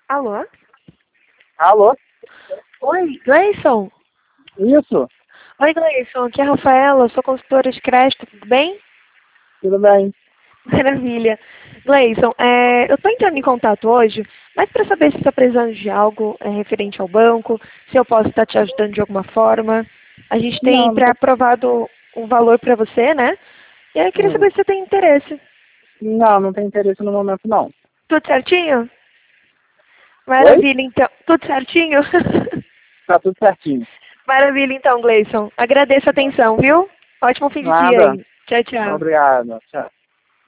Alô? Alô? Oi, Gleison? Isso, Oi, Gleison, aqui é a Rafaela, sou consultora de crédito, tudo bem? tudo bem? Maravilha. Gleison, eu estou entrando em contato hoje, mas para saber se está precisando de algo referente ao banco, se eu posso estar te ajudando de alguma forma. A gente tem Não, não tem. pré-aprovado um valor para você, né? E aí eu queria hum, saber se você tem interesse. Não tem interesse no momento, não. Tudo certinho? Oi? Maravilha, então. Tudo certinho? Tá tudo certinho. Maravilha, então, Gleison. Agradeço a atenção, viu? Ótimo fim de dia Nada. aí. Tchau, tchau. Obrigado. Tchau.